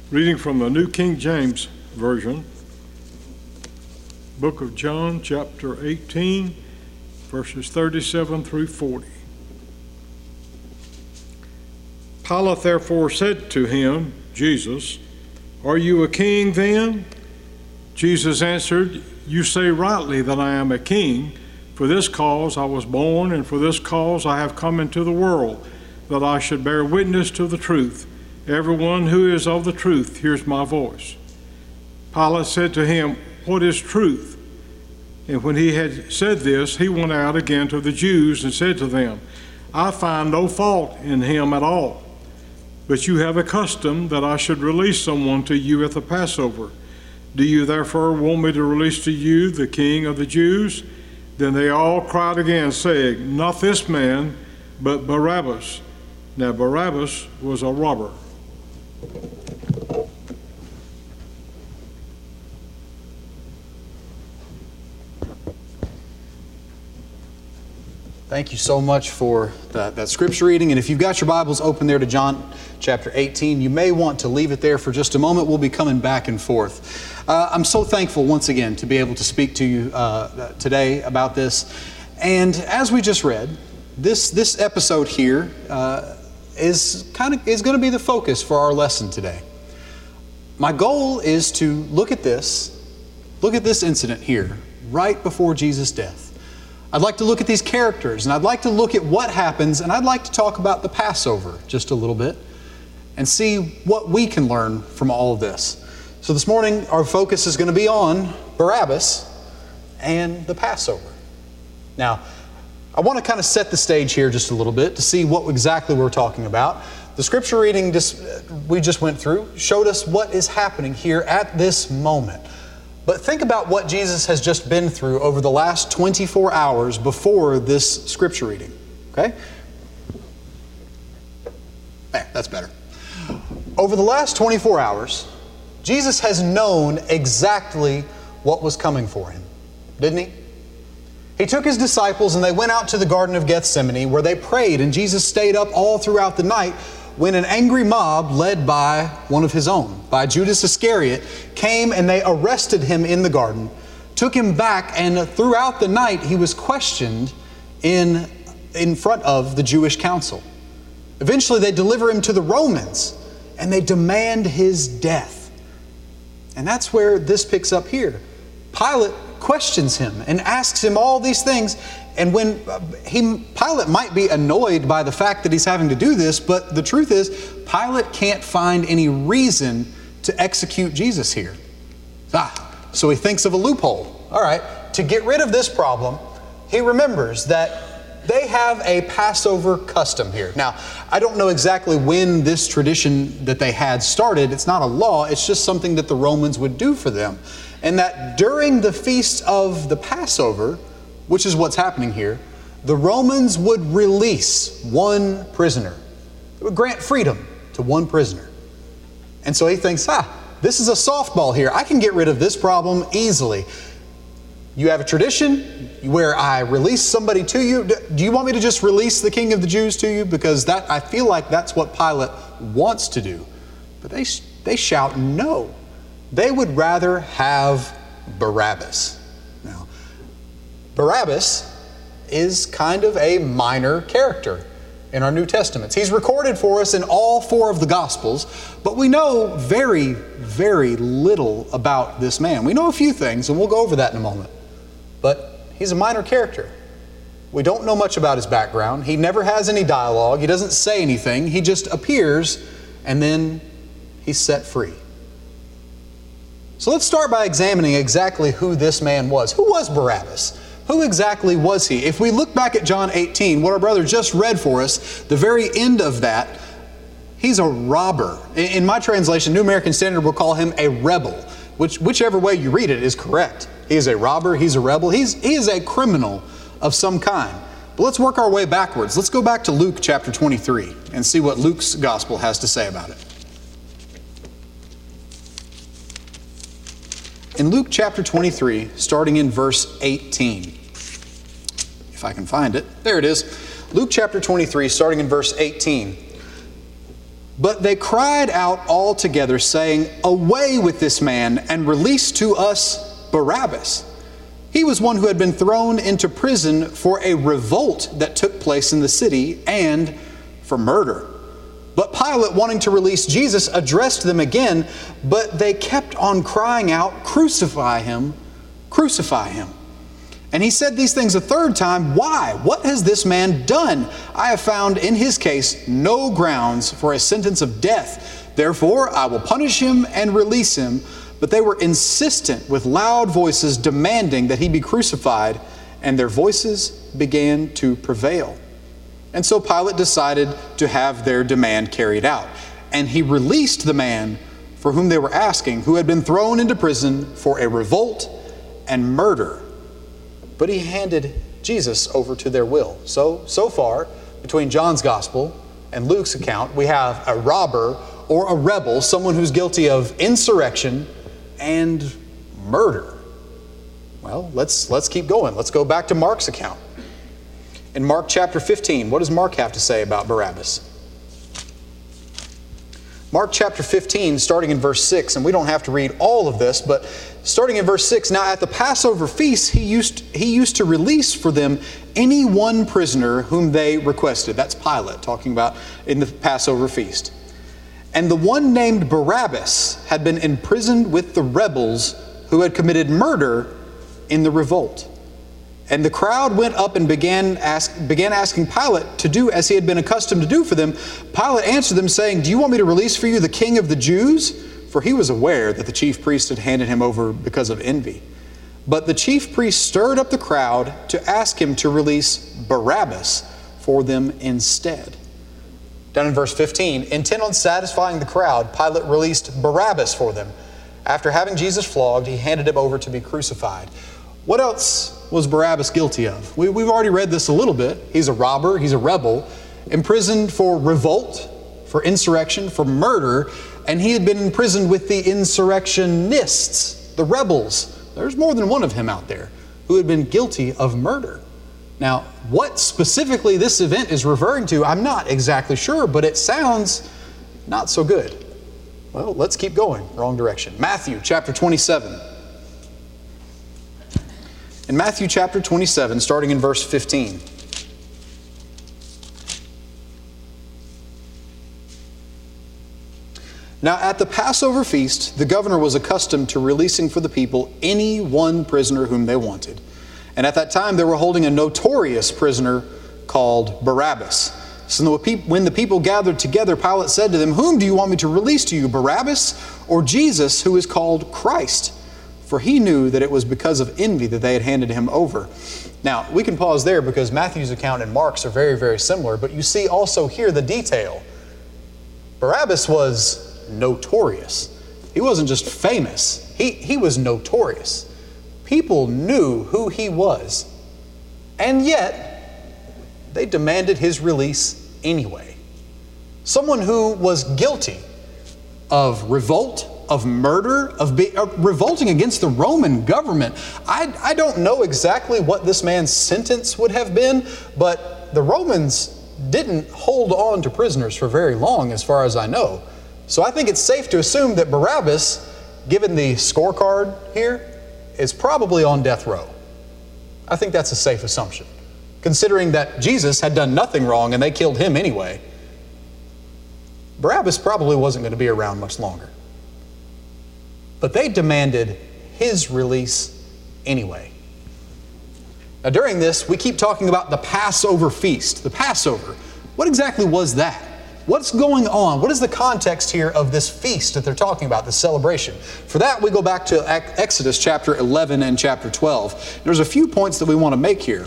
Reading from the New King James Version, Book of John, chapter 18, verses 37 through 40. Pilate therefore said to him, Jesus, "Are you a king then?" Jesus answered, "You say rightly that I am a king. For this cause I was born, and for this cause I have come into the world, that I should bear witness to the truth. Everyone who is of the truth hears my voice." Pilate said to him, "What is truth?" And when he had said this, he went out again to the Jews and said to them, "I find no fault in him at all. But you have a custom that I should release someone to you at the Passover. Do you therefore want me to release to you the King of the Jews?" Then they all cried again, saying, "Not this man, but Barabbas." Now Barabbas was a robber. Thank you so much for that scripture reading. And if you've got your Bibles open there to John chapter 18, you may want to leave it there for just a moment. We'll be coming back and forth. I'm so thankful once again to be able to speak to you today about this. And as we just read, this episode here is going to be the focus for our lesson today. My goal is to look at this incident here right before Jesus' death. I'd like to look at these characters, and I'd like to look at what happens, and I'd like to talk about the Passover just a little bit and see what we can learn from all of this. So this morning, our focus is going to be on Barabbas and the Passover. Now, I want to kind of set the stage here just a little bit to see what exactly we're talking about. The scripture reading we just went through showed us what is happening here at this moment. But think about what Jesus has just been through over the last 24 hours before this scripture reading. Okay? That's better. Over the last 24 hours, Jesus has known exactly what was coming for him, didn't he? He took his disciples and they went out to the Garden of Gethsemane where they prayed, and Jesus stayed up all throughout the night when an angry mob led by one of his own, by Judas Iscariot, came and they arrested him in the garden, took him back, and throughout the night he was questioned in front of the Jewish council. Eventually they deliver him to the Romans and they demand his death. And that's where this picks up here. Pilate questions him and asks him all these things. And when Pilate might be annoyed by the fact that he's having to do this, but the truth is, Pilate can't find any reason to execute Jesus here. So he thinks of a loophole. All right, to get rid of this problem, he remembers that they have a Passover custom here. Now, I don't know exactly when this tradition that they had started. It's not a law, it's just something that the Romans would do for them. And that during the feast of the Passover, which is what's happening here, the Romans would release one prisoner. They would grant freedom to one prisoner. And so he thinks, this is a softball here. I can get rid of this problem easily. You have a tradition where I release somebody to you. Do you want me to just release the King of the Jews to you? Because I feel like that's what Pilate wants to do. But they shout no. They would rather have Barabbas. Now, Barabbas is kind of a minor character in our New Testaments. He's recorded for us in all four of the Gospels, but we know very, very little about this man. We know a few things, and we'll go over that in a moment. But he's a minor character. We don't know much about his background. He never has any dialogue. He doesn't say anything. He just appears, and then he's set free. So let's start by examining exactly who this man was. Who was Barabbas? Who exactly was he? If we look back at John 18, what our brother just read for us, the very end of that, he's a robber. In my translation, New American Standard will call him a rebel, whichever way you read it is correct. He is a robber, he's a rebel, he is a criminal of some kind. But let's work our way backwards. Let's go back to Luke chapter 23 and see what Luke's gospel has to say about it. In Luke chapter 23, starting in verse 18, if I can find it, there it is. Luke chapter 23, starting in verse 18. But they cried out all together, saying, "Away with this man, and release to us Barabbas." He was one who had been thrown into prison for a revolt that took place in the city and for murder. But Pilate, wanting to release Jesus, addressed them again, but they kept on crying out, "Crucify him, crucify him." And he said these things a third time, "Why? What has this man done? I have found in his case no grounds for a sentence of death. Therefore, I will punish him and release him." But they were insistent with loud voices, demanding that he be crucified, and their voices began to prevail. And so Pilate decided to have their demand carried out. And he released the man for whom they were asking, who had been thrown into prison for a revolt and murder. But he handed Jesus over to their will. So far, between John's gospel and Luke's account, we have a robber or a rebel, someone who's guilty of insurrection and murder. Well, let's keep going. Let's go back to Mark's account. In Mark chapter 15, what does Mark have to say about Barabbas? Mark chapter 15, starting in verse 6, and we don't have to read all of this, but starting in verse 6, "Now at the Passover feast he used to release for them any one prisoner whom they requested." That's Pilate talking about in the Passover feast. "And the one named Barabbas had been imprisoned with the rebels who had committed murder in the revolt. And the crowd went up and began asking Pilate to do as he had been accustomed to do for them. Pilate answered them, saying, 'Do you want me to release for you the king of the Jews?' For he was aware that the chief priest had handed him over because of envy. But the chief priest stirred up the crowd to ask him to release Barabbas for them instead." Down in verse 15, intent on satisfying the crowd, Pilate released Barabbas for them. After having Jesus flogged, he handed him over to be crucified. What else was Barabbas guilty of? We've already read this a little bit. He's a robber, he's a rebel, imprisoned for revolt, for insurrection, for murder, and he had been imprisoned with the insurrectionists, the rebels. There's more than one of him out there who had been guilty of murder. Now, what specifically this event is referring to, I'm not exactly sure, but it sounds not so good. Well, let's keep going. Wrong direction. Matthew chapter 27. In Matthew chapter 27, starting in verse 15. "Now at the Passover feast, the governor was accustomed to releasing for the people any one prisoner whom they wanted. And at that time they were holding a notorious prisoner called Barabbas. So when the people gathered together, Pilate said to them, 'Whom do you want me to release to you, Barabbas or Jesus, who is called Christ?' For he knew that it was because of envy that they had handed him over." Now, we can pause there because Matthew's account and Mark's are very, very similar, but you see also here the detail. Barabbas was notorious. He wasn't just famous. He was notorious. People knew who he was, and yet they demanded his release anyway. Someone who was guilty of revolt, of murder, of revolting against the Roman government. I don't know exactly what this man's sentence would have been, but the Romans didn't hold on to prisoners for very long, as far as I know. So I think it's safe to assume that Barabbas, given the scorecard here, is probably on death row. I think that's a safe assumption, considering that Jesus had done nothing wrong and they killed him anyway. Barabbas probably wasn't going to be around much longer. But they demanded his release anyway. Now during this, we keep talking about the Passover feast. The Passover. What exactly was that? What's going on? What is the context here of this feast that they're talking about, this celebration? For that, we go back to Exodus chapter 11 and chapter 12. There's a few points that we want to make here.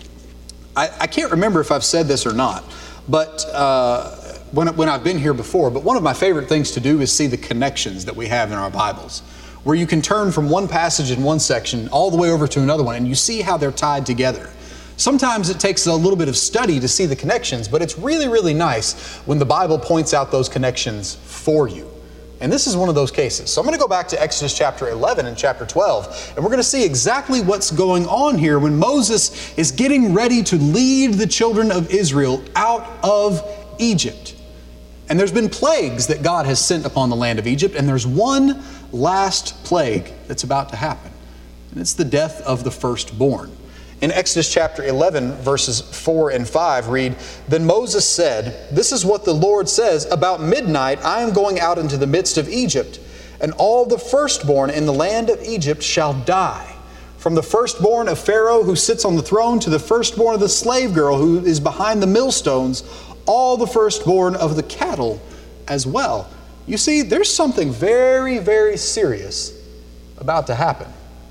I can't remember if I've said this or not, but when I've been here before, but one of my favorite things to do is see the connections that we have in our Bibles, where you can turn from one passage in one section all the way over to another one, and you see how they're tied together. Sometimes it takes a little bit of study to see the connections, but it's really, really nice when the Bible points out those connections for you. And this is one of those cases. So I'm going to go back to Exodus chapter 11 and chapter 12, and we're going to see exactly what's going on here when Moses is getting ready to lead the children of Israel out of Egypt. And there's been plagues that God has sent upon the land of Egypt, and there's one last plague that's about to happen. And it's the death of the firstborn. In Exodus chapter 11, verses 4 and 5 read, "Then Moses said, 'This is what the Lord says, about midnight I am going out into the midst of Egypt, and all the firstborn in the land of Egypt shall die. From the firstborn of Pharaoh who sits on the throne to the firstborn of the slave girl who is behind the millstones, all the firstborn of the cattle as well.'" You see, there's something very, very serious about to happen.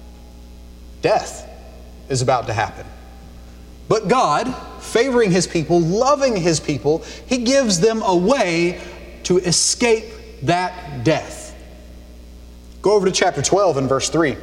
Death is about to happen. But God, favoring His people, loving His people, He gives them a way to escape that death. Go over to chapter 12 and verse 3.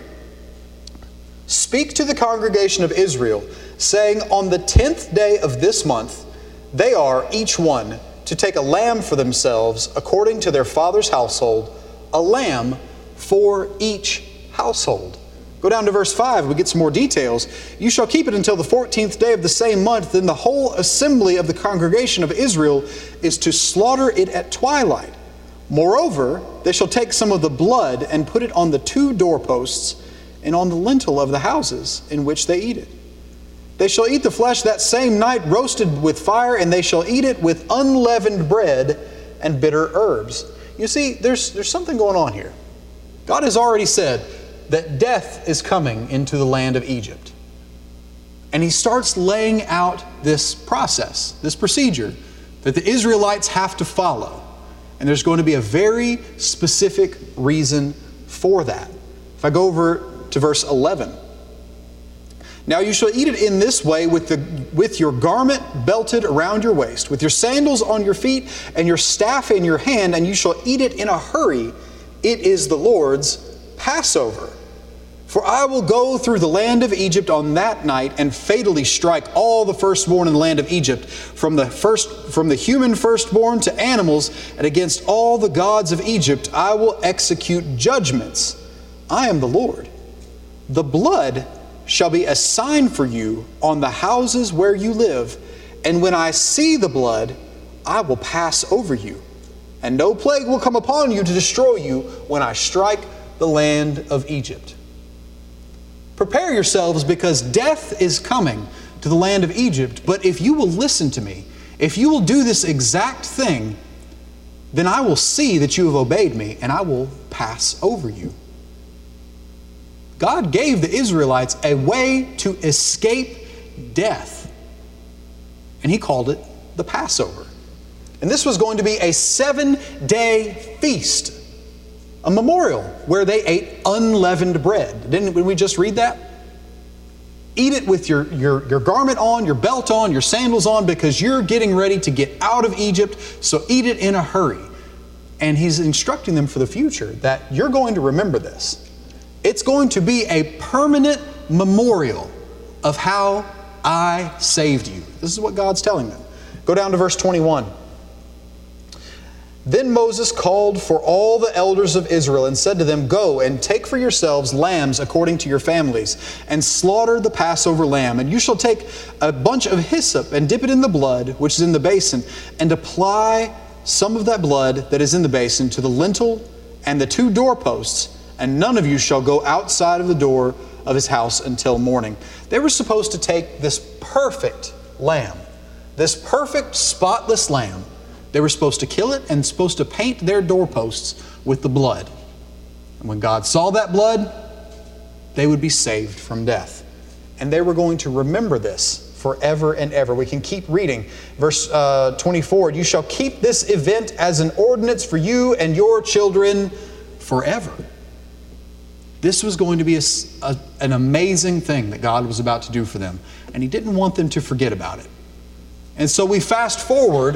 "Speak to the congregation of Israel, saying, on the 10th day of this month, they are, each one, to take a lamb for themselves, according to their father's household, a lamb for each household." Go down to verse 5, we get some more details. "You shall keep it until the 14th day of the same month. Then the whole assembly of the congregation of Israel is to slaughter it at twilight. Moreover, they shall take some of the blood and put it on the 2 doorposts and on the lintel of the houses in which they eat it. They shall eat the flesh that same night, roasted with fire, and they shall eat it with unleavened bread and bitter herbs." You see, there's something going on here. God has already said that death is coming into the land of Egypt. And He starts laying out this process, this procedure that the Israelites have to follow. And there's going to be a very specific reason for that. If I go over to verse 11. "Now you shall eat it in this way, with your garment belted around your waist, with your sandals on your feet, and your staff in your hand, and you shall eat it in a hurry. It is the Lord's Passover. For I will go through the land of Egypt on that night and fatally strike all the firstborn in the land of Egypt, from the human firstborn to animals, and against all the gods of Egypt I will execute judgments. I am the Lord. The blood shall be a sign for you on the houses where you live, and when I see the blood, I will pass over you, and no plague will come upon you to destroy you when I strike the land of Egypt." Prepare yourselves, because death is coming to the land of Egypt. But if you will listen to me, if you will do this exact thing, then I will see that you have obeyed me, and I will pass over you. God gave the Israelites a way to escape death, and He called it the Passover. And this was going to be a 7-day feast, a memorial where they ate unleavened bread. Didn't we just read that? Eat it with your garment on, your belt on, your sandals on, because you're getting ready to get out of Egypt, so eat it in a hurry. And He's instructing them for the future that you're going to remember this. It's going to be a permanent memorial of how I saved you. This is what God's telling them. Go down to verse 21. "Then Moses called for all the elders of Israel and said to them, 'Go and take for yourselves lambs according to your families, and slaughter the Passover lamb. And you shall take a bunch of hyssop and dip it in the blood which is in the basin, and apply some of that blood that is in the basin to the lintel and the 2 doorposts, and none of you shall go outside of the door of his house until morning.'" They were supposed to take this perfect lamb, this perfect spotless lamb. They were supposed to kill it and supposed to paint their doorposts with the blood. And when God saw that blood, they would be saved from death. And they were going to remember this forever and ever. We can keep reading. Verse 24, "You shall keep this event as an ordinance for you and your children forever." This was going to be an amazing thing that God was about to do for them. And He didn't want them to forget about it. And so we fast forward,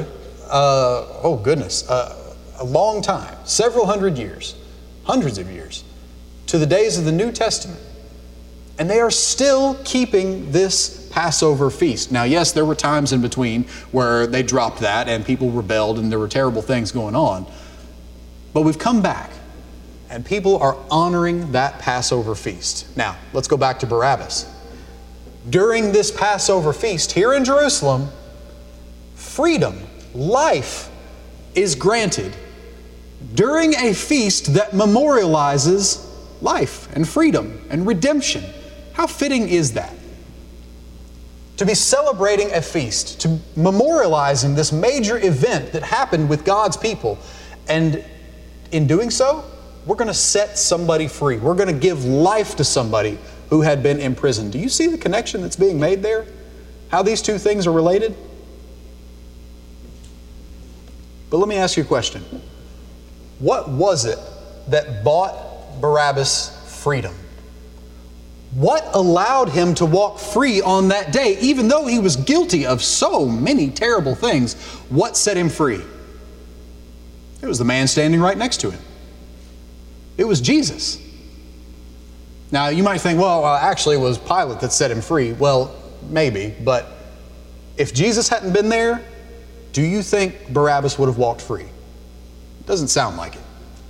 a long time, several hundred years, hundreds of years, to the days of the New Testament. And they are still keeping this Passover feast. Now, yes, there were times in between where they dropped that and people rebelled and there were terrible things going on. But we've come back and people are honoring that Passover feast. Now, let's go back to Barabbas. During this Passover feast here in Jerusalem, freedom, life is granted during a feast that memorializes life and freedom and redemption. How fitting is that? To be celebrating a feast, to memorializing this major event that happened with God's people. And in doing so, we're going to set somebody free. We're going to give life to somebody who had been imprisoned. Do you see the connection that's being made there? How these two things are related? But let me ask you a question. What was it that bought Barabbas freedom? What allowed him to walk free on that day, even though he was guilty of so many terrible things? What set him free? It was the man standing right next to him. It was Jesus. Now, you might think, well, actually it was Pilate that set him free. Well, maybe, but if Jesus hadn't been there, do you think Barabbas would have walked free? It doesn't sound like it.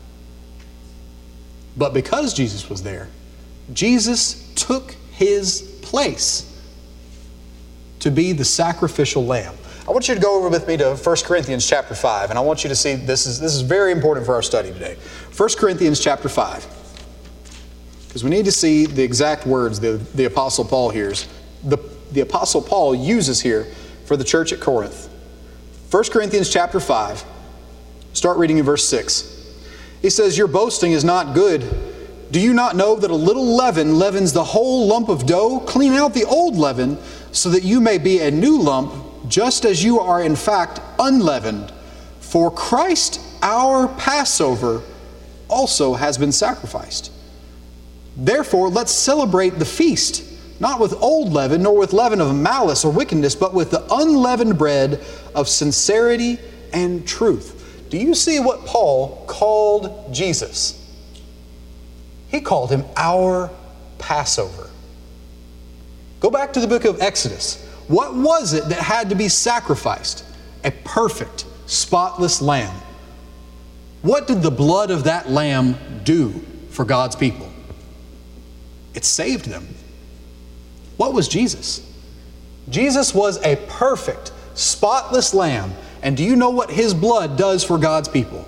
But because Jesus was there, Jesus took his place to be the sacrificial lamb. I want you to go over with me to 1 Corinthians chapter 5, and I want you to see this is very important for our study today. 1 Corinthians chapter 5. Because we need to see the exact words the Apostle Paul hears. The Apostle Paul uses here for the church at Corinth. 1 Corinthians chapter 5, start reading in verse 6. He says, "Your boasting is not good. Do you not know that a little leaven leavens the whole lump of dough? Clean out the old leaven, so that you may be a new lump, just as you are in fact unleavened. For Christ, our Passover, also has been sacrificed. Therefore, let's celebrate the feast, not with old leaven, nor with leaven of malice or wickedness, but with the unleavened bread of sincerity and truth." Do you see what Paul called Jesus? He called him our Passover. Go back to the book of Exodus. What was it that had to be sacrificed? A perfect, spotless lamb. What did the blood of that lamb do for God's people? It saved them. What was Jesus? Jesus was a perfect, spotless lamb. And do you know what his blood does for God's people?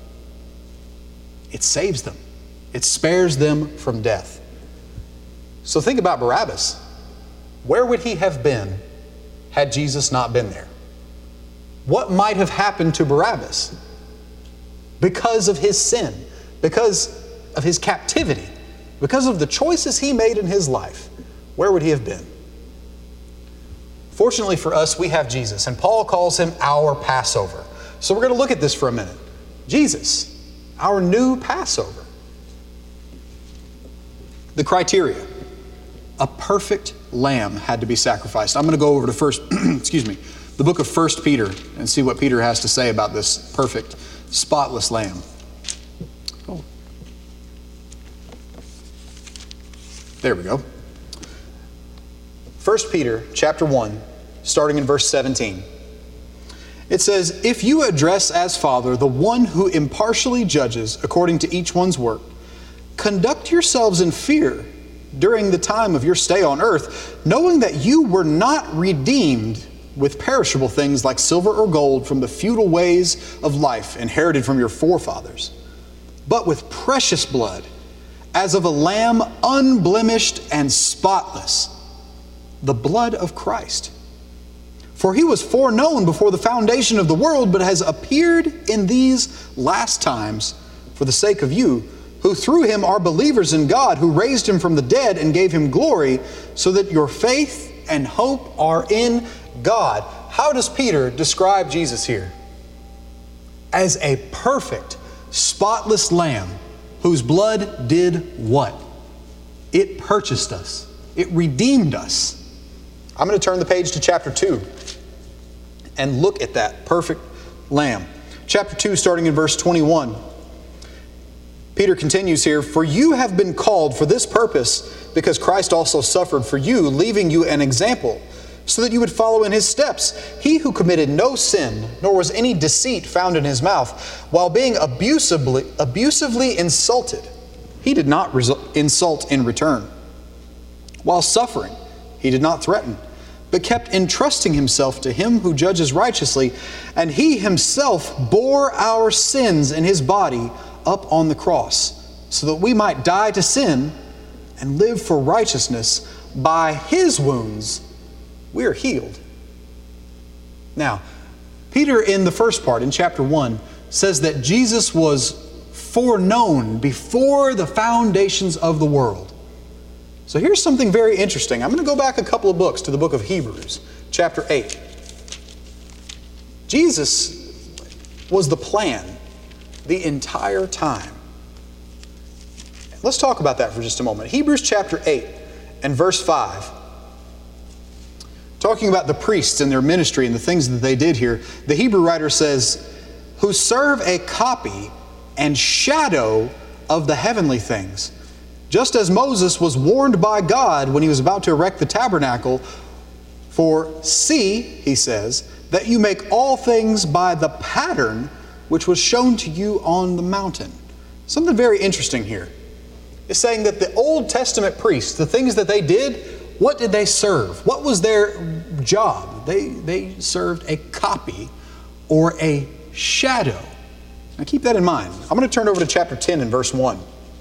It saves them. It spares them from death. So think about Barabbas. Where would he have been had Jesus not been there? What might have happened to Barabbas? Because of his sin, because of his captivity, because of the choices he made in his life, where would he have been? Fortunately for us, we have Jesus, and Paul calls him our Passover. So we're going to look at this for a minute. Jesus, our new Passover. The criteria. A perfect lamb had to be sacrificed. I'm going to go over to the book of 1 Peter and see what Peter has to say about this perfect, spotless lamb. Oh. There we go. 1 Peter chapter 1, starting in verse 17. It says, "If you address as Father the one who impartially judges according to each one's work, conduct yourselves in fear during the time of your stay on earth, knowing that you were not redeemed with perishable things like silver or gold from the futile ways of life inherited from your forefathers, but with precious blood, as of a lamb unblemished and spotless, the blood of Christ. For he was foreknown before the foundation of the world, but has appeared in these last times for the sake of you, who through him are believers in God, who raised him from the dead and gave him glory, so that your faith and hope are in God." How does Peter describe Jesus here? As a perfect, spotless lamb whose blood did what? It purchased us. It redeemed us. I'm going to turn the page to chapter 2 and look at that perfect lamb. Chapter 2, starting in verse 21. Peter continues here, "For you have been called for this purpose, because Christ also suffered for you, leaving you an example, so that you would follow in his steps. He who committed no sin, nor was any deceit found in his mouth, while being abusively insulted, he did not insult in return. While suffering, he did not threaten, but kept entrusting himself to him who judges righteously, and he himself bore our sins in his body up on the cross, so that we might die to sin and live for righteousness. By his wounds we are healed. Now, Peter in the first part, in chapter 1, says that Jesus was foreknown before the foundations of the world. So here's something very interesting. I'm going to go back a couple of books to the book of Hebrews, chapter 8. Jesus was the plan the entire time. Let's talk about that for just a moment. Hebrews chapter 8 and verse 5. Talking about the priests and their ministry and the things that they did here, the Hebrew writer says, who serve a copy and shadow of the heavenly things. Just as Moses was warned by God when he was about to erect the tabernacle, for see, he says, that you make all things by the pattern which was shown to you on the mountain. Something very interesting here is saying that the Old Testament priests, the things that they did, what did they serve? What was their job? They served a copy or a shadow. Now keep that in mind. I'm going to turn over to chapter 10 and verse 1.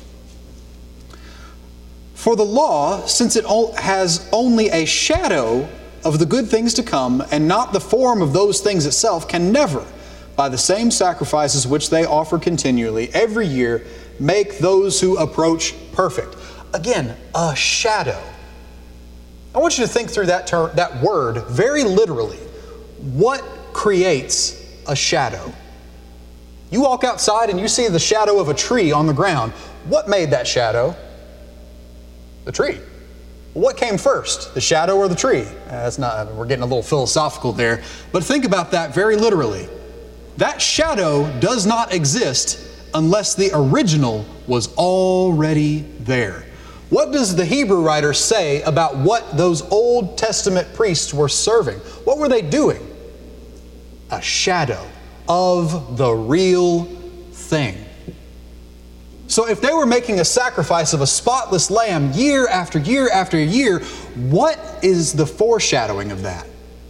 For the law, since it has only a shadow of the good things to come, and not the form of those things itself, can never, by the same sacrifices which they offer continually every year, make those who approach perfect. Again, a shadow. I want you to think through that word very literally. What creates a shadow? You walk outside and you see the shadow of a tree on the ground. What made that shadow? The tree. What came first, the shadow or the tree? We're getting a little philosophical there, but think about that very literally. That shadow does not exist unless the original was already there. What does the Hebrew writer say about what those Old Testament priests were serving? What were they doing? A shadow of the real thing. So if they were making a sacrifice of a spotless lamb year after year after year, what is the foreshadowing of that?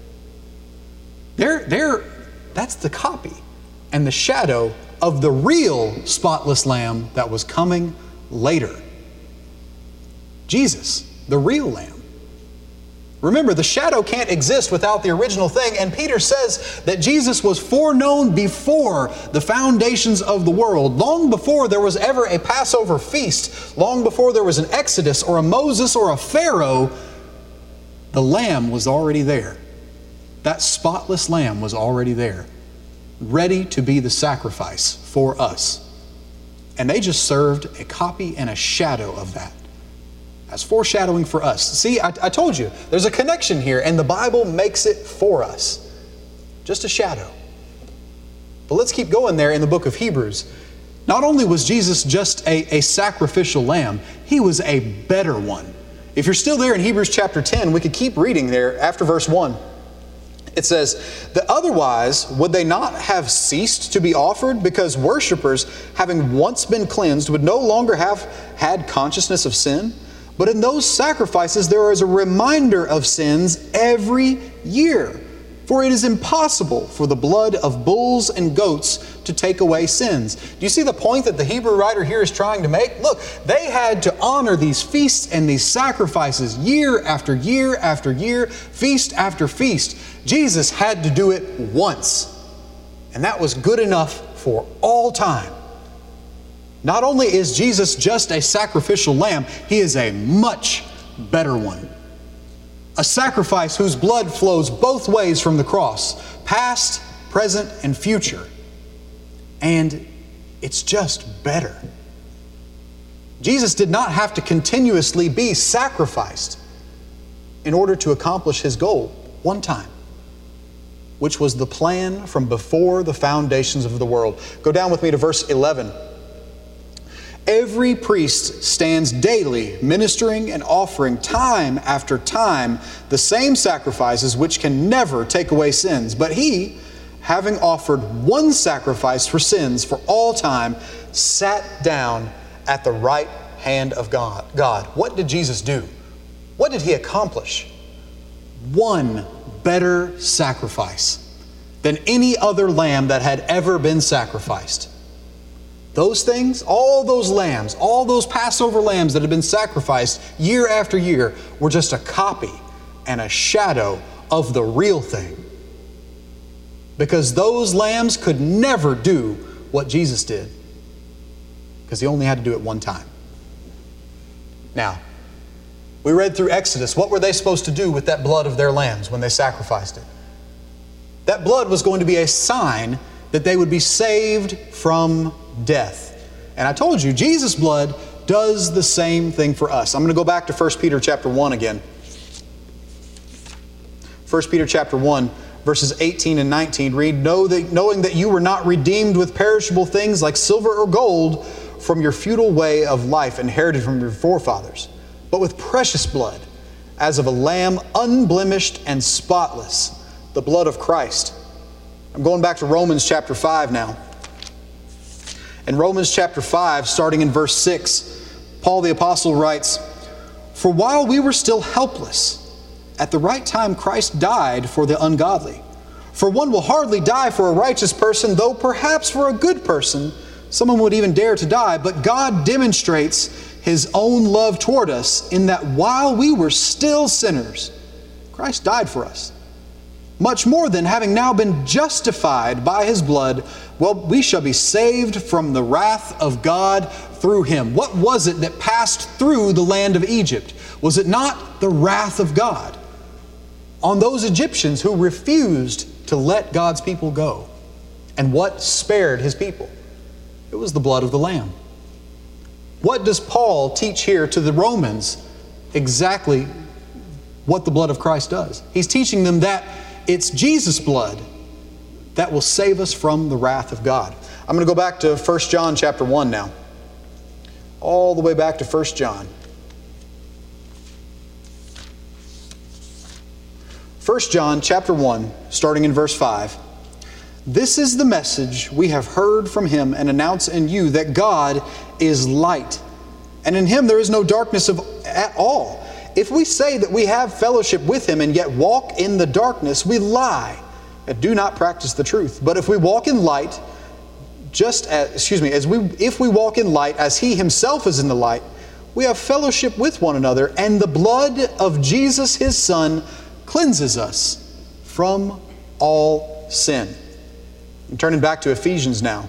That's the copy and the shadow of the real spotless lamb that was coming later. Jesus, the real lamb. Remember, the shadow can't exist without the original thing, and Peter says that Jesus was foreknown before the foundations of the world, long before there was ever a Passover feast, long before there was an Exodus or a Moses or a Pharaoh. The lamb was already there. That spotless lamb was already there, ready to be the sacrifice for us. And they just served a copy and a shadow of that. That's foreshadowing for us. See, I told you, there's a connection here, and the Bible makes it for us. Just a shadow. But let's keep going there in the book of Hebrews. Not only was Jesus just a sacrificial lamb, He was a better one. If you're still there in Hebrews chapter 10, we could keep reading there after verse 1. It says, that otherwise would they not have ceased to be offered, because worshipers, having once been cleansed, would no longer have had consciousness of sin? But in those sacrifices there is a reminder of sins every year. For it is impossible for the blood of bulls and goats to take away sins. Do you see the point that the Hebrew writer here is trying to make? Look, they had to honor these feasts and these sacrifices year after year after year, feast after feast. Jesus had to do it once, and that was good enough for all time. Not only is Jesus just a sacrificial lamb, He is a much better one. A sacrifice whose blood flows both ways from the cross, past, present, and future. And it's just better. Jesus did not have to continuously be sacrificed in order to accomplish His goal one time, which was the plan from before the foundations of the world. Go down with me to verse 11. Every priest stands daily ministering and offering time after time the same sacrifices which can never take away sins. But He, having offered one sacrifice for sins for all time, sat down at the right hand of God. What did Jesus do? What did He accomplish? one better sacrifice than any other lamb that had ever been sacrificed. Those things, all those lambs, all those Passover lambs that had been sacrificed year after year were just a copy and a shadow of the real thing. Because those lambs could never do what Jesus did, because He only had to do it one time. Now, we read through Exodus. What were they supposed to do with that blood of their lambs when they sacrificed it? That blood was going to be a sign that they would be saved from death. And I told you, Jesus' blood does the same thing for us. I'm going to go back to 1 Peter chapter 1 again. 1 Peter chapter 1, verses 18 and 19 read, knowing that you were not redeemed with perishable things like silver or gold from your futile way of life inherited from your forefathers, but with precious blood, as of a lamb unblemished and spotless, the blood of Christ. I'm going back to Romans chapter 5 now. In Romans chapter 5, starting in verse 6, Paul the Apostle writes, "For while we were still helpless, at the right time Christ died for the ungodly. For one will hardly die for a righteous person, though perhaps for a good person someone would even dare to die. But God demonstrates His own love toward us in that while we were still sinners, Christ died for us. Much more than having now been justified by His blood, well, we shall be saved from the wrath of God through Him." What was it that passed through the land of Egypt? Was it not the wrath of God on those Egyptians who refused to let God's people go? And what spared His people? It was the blood of the Lamb. What does Paul teach here to the Romans? Exactly what the blood of Christ does. He's teaching them that it's Jesus' blood that will save us from the wrath of God. I'm going to go back to 1 John chapter 1 now. All the way back to 1 John. 1 John chapter 1, starting in verse 5. "This is the message we have heard from Him and announce in you, that God is light, and in Him there is no darkness at all. If we say that we have fellowship with Him and yet walk in the darkness, we lie and do not practice the truth. But if we walk in light, if we walk in light as He Himself is in the light, we have fellowship with one another, and the blood of Jesus His Son cleanses us from all sin." I'm turning back to Ephesians now.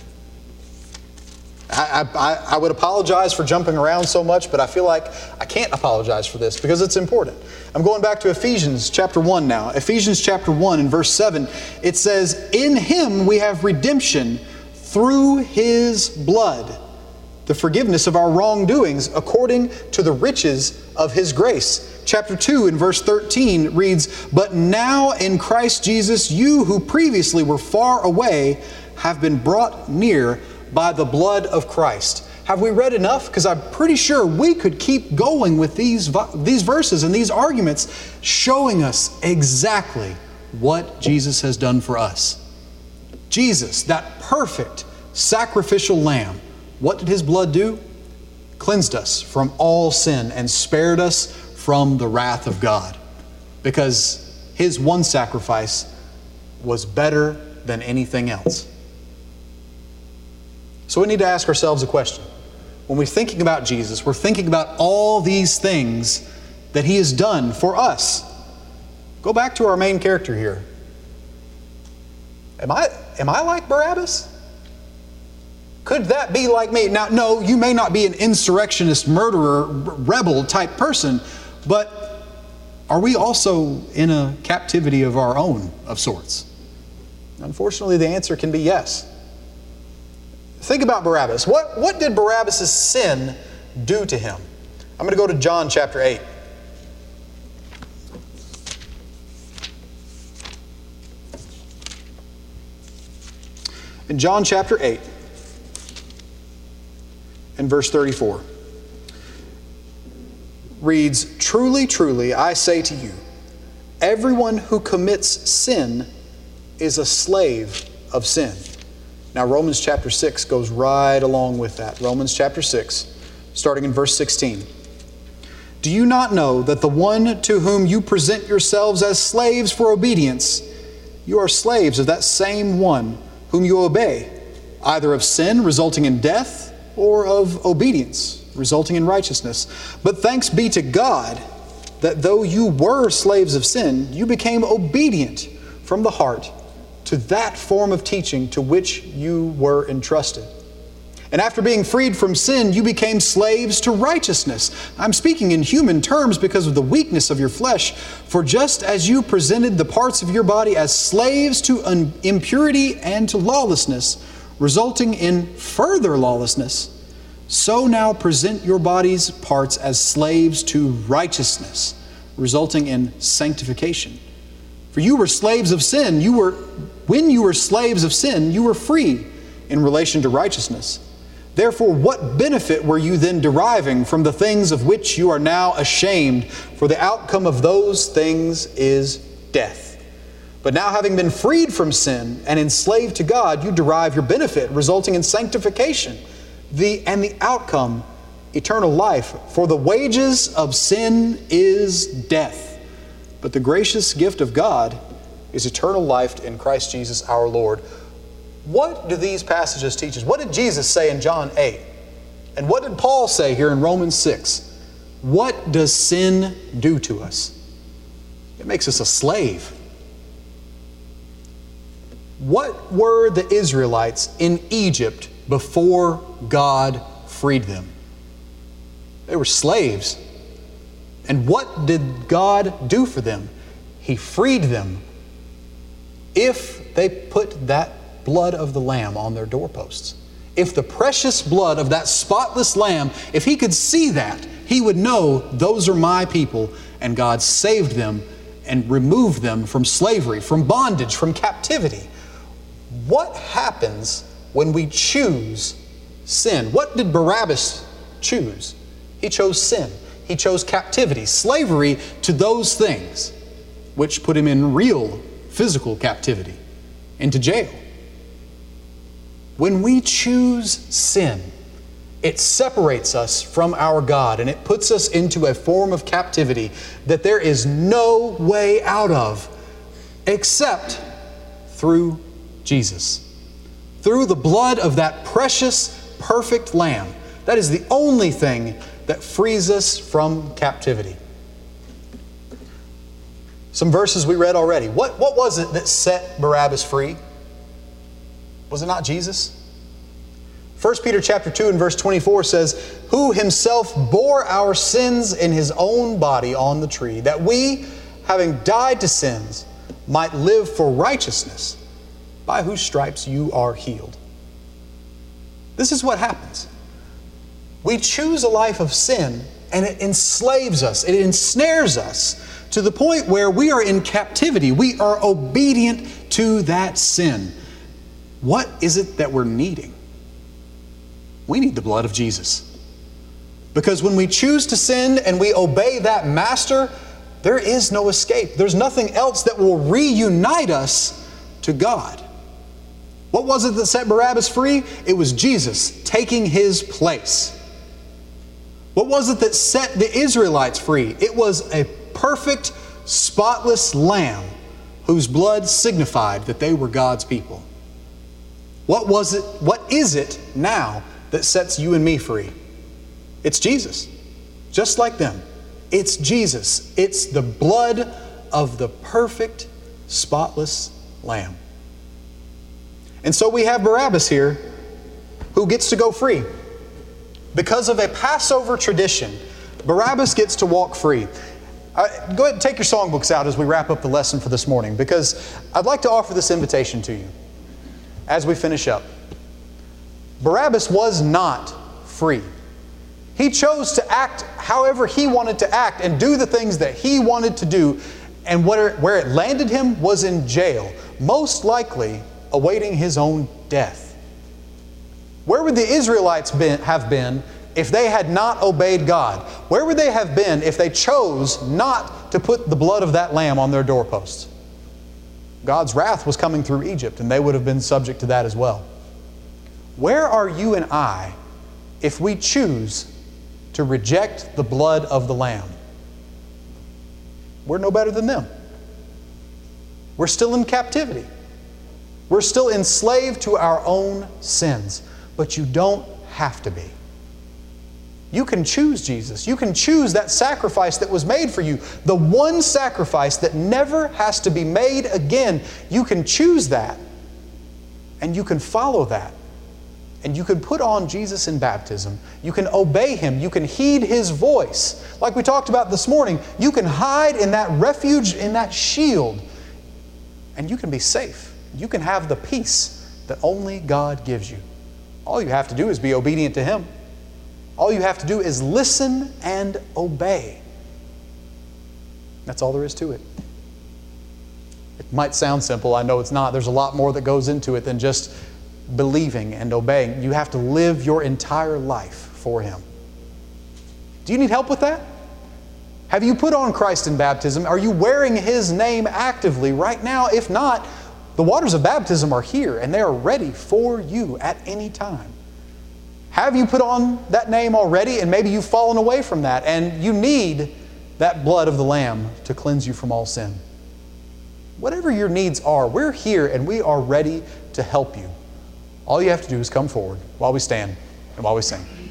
I would apologize for jumping around so much, but I feel like I can't apologize for this because it's important. I'm going back to Ephesians chapter 1 now. Ephesians chapter 1 and verse 7, it says, "In Him we have redemption through His blood, the forgiveness of our wrongdoings according to the riches of His grace." Chapter 2 and verse 13 reads, "But now in Christ Jesus, you who previously were far away have been brought near by the blood of Christ." Have we read enough? Because I'm pretty sure we could keep going with these verses and these arguments showing us exactly what Jesus has done for us. Jesus, that perfect sacrificial lamb, what did His blood do? Cleansed us from all sin and spared us from the wrath of God, because His one sacrifice was better than anything else. So we need to ask ourselves a question. When we're thinking about Jesus, we're thinking about all these things that He has done for us. Go back to our main character here. Am I like Barabbas? Could that be like me? Now, no, you may not be an insurrectionist, murderer, rebel type person, but are we also in a captivity of our own of sorts? Unfortunately, the answer can be yes. Think about Barabbas. What did Barabbas' sin do to him? I'm going to go to John chapter 8. In John chapter 8 and verse 34 reads, "Truly, truly, I say to you, everyone who commits sin is a slave of sin." Now Romans chapter 6 goes right along with that. Romans chapter 6, starting in verse 16. Do you not know that the one to whom you present yourselves as slaves for obedience, you are slaves of that same one whom you obey, either of sin resulting in death or of obedience resulting in righteousness? But thanks be to God that though you were slaves of sin, you became obedient from the heart to that form of teaching to which you were entrusted. And after being freed from sin, you became slaves to righteousness. I'm speaking in human terms because of the weakness of your flesh. For just as you presented the parts of your body as slaves to impurity and to lawlessness, resulting in further lawlessness, so now present your body's parts as slaves to righteousness, resulting in sanctification. For you were slaves of sin. When you were slaves of sin, you were free in relation to righteousness. Therefore, what benefit were you then deriving from the things of which you are now ashamed? For the outcome of those things is death. But now, having been freed from sin and enslaved to God, you derive your benefit, resulting in sanctification. And the outcome, eternal life. For the wages of sin is death. But the gracious gift of God is eternal life in Christ Jesus our Lord. What do these passages teach us? What did Jesus say in John 8? And what did Paul say here in Romans 6? What does sin do to us? It makes us a slave. What were the Israelites in Egypt before God freed them? They were slaves. And what did God do for them? He freed them if they put that blood of the Lamb on their doorposts. If the precious blood of that spotless Lamb, if He could see that, He would know those are my people, and God saved them and removed them from slavery, from bondage, from captivity. What happens when we choose sin? What did Barabbas choose? He chose sin. He chose captivity, slavery to those things, which put him in real physical captivity, into jail. When we choose sin, it separates us from our God, and it puts us into a form of captivity that there is no way out of except through Jesus. Through the blood of that precious, perfect Lamb. That is the only thing that frees us from captivity. Some verses we read already. What was it that set Barabbas free? Was it not Jesus? 1 Peter chapter 2 and verse 24 says, who Himself bore our sins in His own body on the tree, that we, having died to sins, might live for righteousness, by whose stripes you are healed. This is what happens. We choose a life of sin, and it enslaves us, it ensnares us to the point where we are in captivity. We are obedient to that sin. What is it that we're needing? We need the blood of Jesus. Because when we choose to sin and we obey that master, there is no escape. There's nothing else that will reunite us to God. What was it that set Barabbas free? It was Jesus taking His place. What was it that set the Israelites free? It was a perfect, spotless lamb whose blood signified that they were God's people. What is it now that sets you and me free? It's Jesus. Just like them. It's Jesus. It's the blood of the perfect, spotless Lamb. And so we have Barabbas here who gets to go free. Because of a Passover tradition, Barabbas gets to walk free. Go ahead and take your songbooks out as we wrap up the lesson for this morning, because I'd like to offer this invitation to you as we finish up. Barabbas was not free. He chose to act however he wanted to act and do the things that he wanted to do, and where it landed him was in jail, most likely awaiting his own death. Where would the Israelites have been if they had not obeyed God? Where would they have been if they chose not to put the blood of that lamb on their doorposts? God's wrath was coming through Egypt, and they would have been subject to that as well. Where are you and I if we choose to reject the blood of the Lamb. We're no better than them. We're still in captivity. We're still enslaved to our own sins. But you don't have to be. You can choose Jesus. You can choose that sacrifice that was made for you. The one sacrifice that never has to be made again. You can choose that. And you can follow that. And you can put on Jesus in baptism. You can obey Him. You can heed His voice. Like we talked about this morning, you can hide in that refuge, in that shield. And you can be safe. You can have the peace that only God gives you. All you have to do is be obedient to Him. All you have to do is listen and obey. That's all there is to it. It might sound simple. I know it's not. There's a lot more that goes into it than just believing and obeying. You have to live your entire life for Him. Do you need help with that? Have you put on Christ in baptism? Are you wearing His name actively right now? If not, the waters of baptism are here and they are ready for you at any time. Have you put on that name already, and maybe you've fallen away from that and you need that blood of the Lamb to cleanse you from all sin? Whatever your needs are, we're here and we are ready to help you. All you have to do is come forward while we stand and while we sing.